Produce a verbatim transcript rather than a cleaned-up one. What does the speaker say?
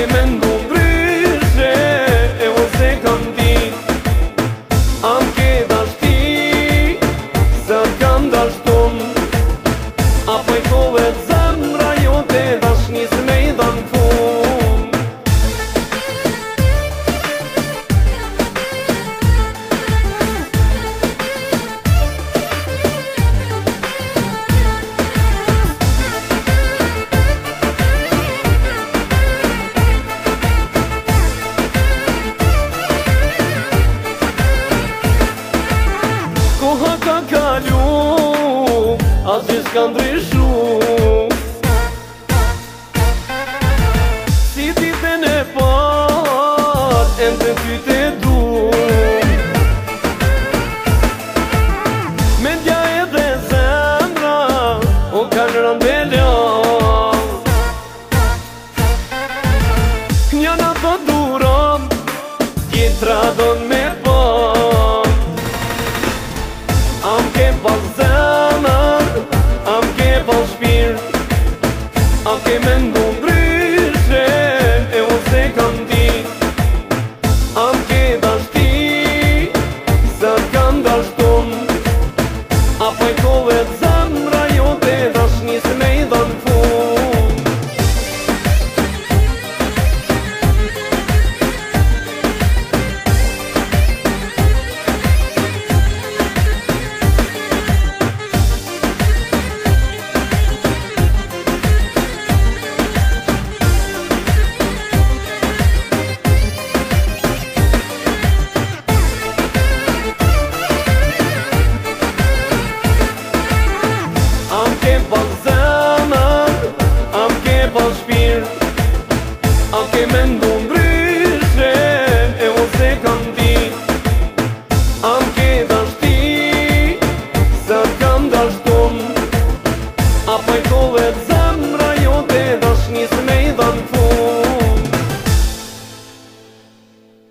ke mendu ndryshe e ose kam di. Am ke dashti se kam dashtun, apo i kohet zemra jote dashnis me i dhan fun. Koha ka kalu, asgjë s'ka ndryshu, si ditën e par, ende ty te du. Mendja edhe zemra, o kanë rëmbelon. Njëna të duron, tjetra don me pon. Am ke pas zemër, am ke pas shpirt, am ke mendu ndryshe e ose kam di. Am ke dashti se kam dashtun, apo i kohet zemra jote dashnis me i dhan fun. Am ke pas zemër, am ke pas shpirt, am ke mendu ndryshe e ose kam di. Am ke dashti se kam dashtun, apo i kohet zemra